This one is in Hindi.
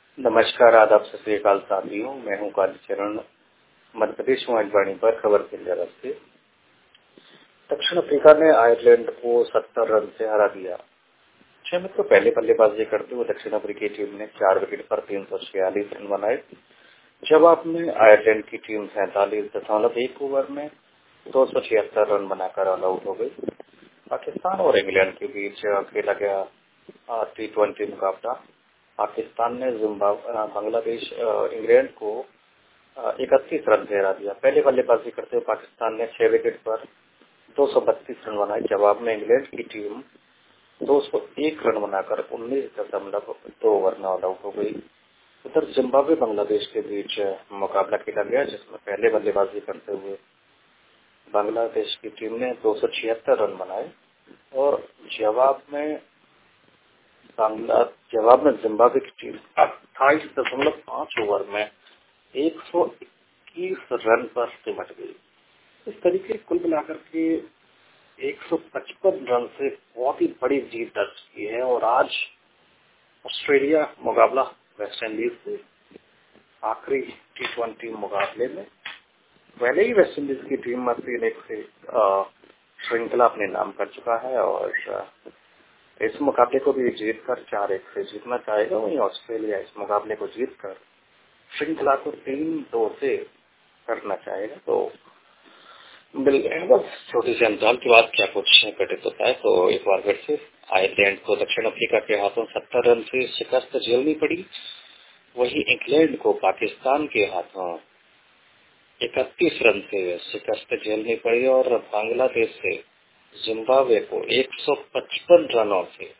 नमस्कार, आदाब, सत श्री अकाल साथियों। मैं हूं कालीचरण, मध्य प्रदेश वाणी पर खबर के लिए से। दक्षिण अफ्रीका ने आयरलैंड को 70 रन से हरा दिया। 6 मैच को पहले बल्लेबाजी करते हुए दक्षिण अफ्रीकी टीम ने 4 विकेट पर 346 रन बनाए। जवाब में आयरलैंड की टीम 47.1 ओवर में 276 रन बनाकर ऑल आउट हो गई। पाकिस्तान और इंग्लैंड के बीच खेला गया T20 मुकाबला। पाकिस्तान ने बांग्लादेश इंग्लैंड को 31 रन से हरा दिया। पहले बल्लेबाजी करते हुए पाकिस्तान ने 6 विकेट पर 232 रन बनाए। जवाब में इंग्लैंड की टीम 201 रन बनाकर 19.2 ओवर में ऑल आउट हो गई। उधर जिम्बाब्वे बांग्लादेश के बीच मुकाबला खेला गया, जिसमें पहले बल्लेबाजी करते हुए बांग्लादेश की टीम ने 276 रन बनाए और जवाब में जिम्बाब्वे की टीम 28.5 ओवर में 121 रन पर सिमट गई। इस तरीके कुल मिलाकर के 155 रन से बहुत ही बड़ी जीत दर्ज की है। और आज ऑस्ट्रेलिया मुकाबला वेस्ट इंडीज से आखिरी T20 मुकाबले में पहले ही वेस्ट इंडीज की टीम 3-1 से श्रृंखला अपने नाम कर चुका है और इस मुकाबले को भी जीतकर 4-1 से जीतना चाहेगा। वहीं ऑस्ट्रेलिया इस मुकाबले को जीतकर श्रृंखला को 3-2 से करना चाहेगा। तो बस छोटी सी अंतराल के बाद क्या कुछ घटित होता है। तो एक बार फिर से आयरलैंड को दक्षिण अफ्रीका के हाथों 70 रन से शिकस्त झेलनी पड़ी। वहीं इंग्लैंड को पाकिस्तान के हाथों 31 रन से शिकस्त झेलनी पड़ी और बांग्लादेश से जिम्बाब्वे को 155 रनों से